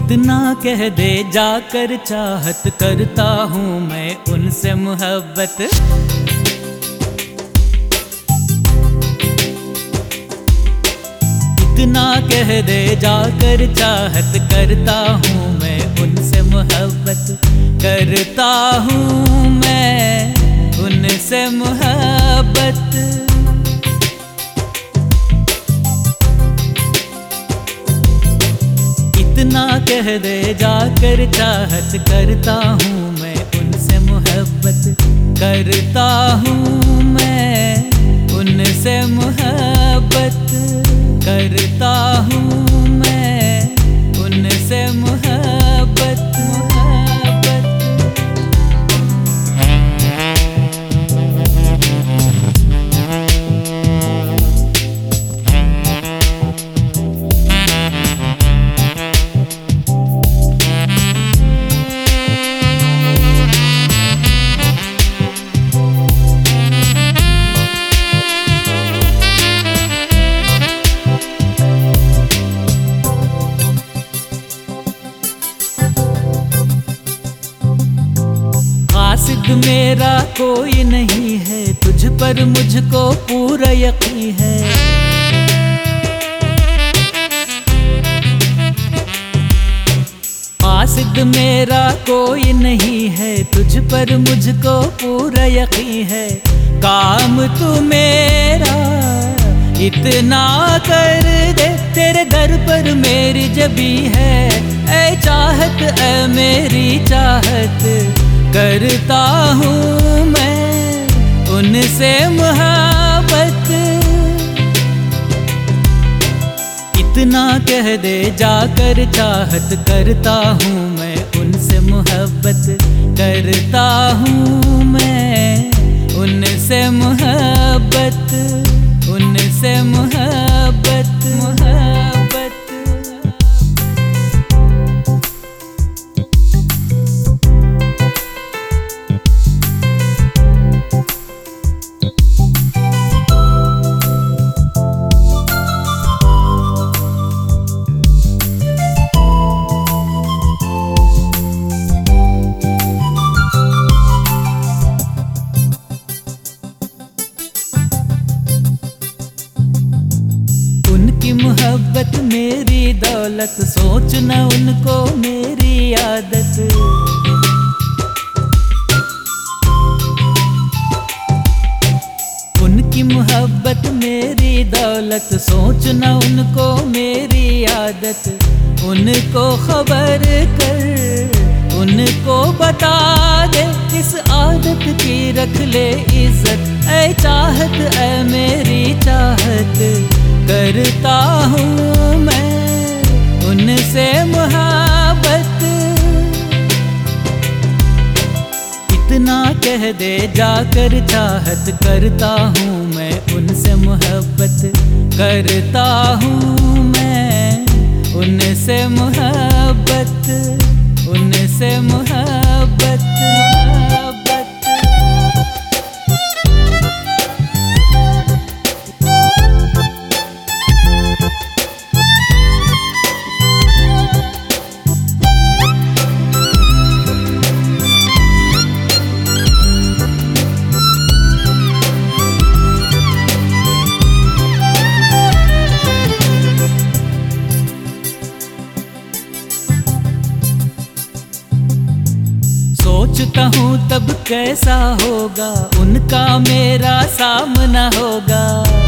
इतना कह दे जाकर चाहत करता हूँ मैं उनसे मोहब्बत। इतना कह दे जाकर चाहत करता हूँ मैं उनसे मोहब्बत। करता हूँ मैं उनसे मोहब्बत। इतना कह दे जाकर चाहत करता हूँ मैं उनसे मोहब्बत। करता हूँ मैं उनसे मोहब्बत। करता हूँ मैं उनसे मोहब्बत। कासिद मेरा कोई नहीं है, तुझ पर मुझको पूरा यकीन है। कासिद मेरा कोई नहीं है, तुझ पर मुझको पूरा यकीन है। काम तू मेरा इतना कर दे, तेरे दर पर मेरी जबी है। ऐ चाहत ऐ मेरी चाहत, करता हूँ मैं उनसे मोहब्बत। इतना कह दे जाकर चाहत करता हूँ मैं उनसे मोहब्बत। करता हूँ मैं उनसे मोहब्बत। उनसे मोहब्बत मोहब्बत। उनकी मोहब्बत मेरी दौलत, सोच न उनको मेरी आदत। उनकी मोहब्बत मेरी दौलत, सोच न उनको मेरी आदत। उनको खबर कर उनको बता दे, इस आदत की रख ले इज्जत। ऐ चाहत ऐ मेरी चाहत, करता हूँ मैं उनसे मोहब्बत। इतना कह दे जाकर चाहत करता हूँ मैं उनसे मोहब्बत। करता हूँ मैं उनसे मोहब्बत। उनसे मोहब्बत मोहब्बत। सोचता हूँ तब कैसा होगा, उनका मेरा सामना होगा।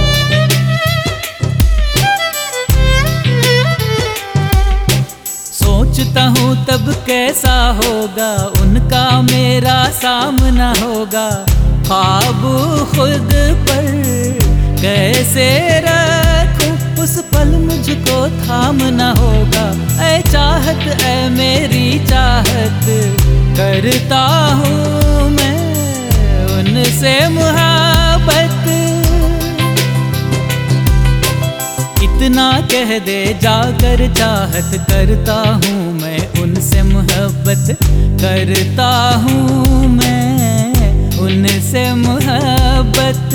सोचता हूँ तब कैसा होगा, उनका मेरा सामना होगा। ख्वाब खुद पर कैसे रखूं, उस पल मुझको थामना होगा। ऐ चाहत ऐ मेरी चाहत, करता हूँ मैं उनसे मोहब्बत। इतना कह दे जाकर चाहत करता हूँ मैं उनसे मोहब्बत। करता हूँ मैं उनसे मोहब्बत।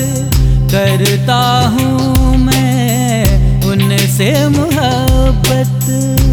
करता हूँ मैं उनसे मोहब्बत।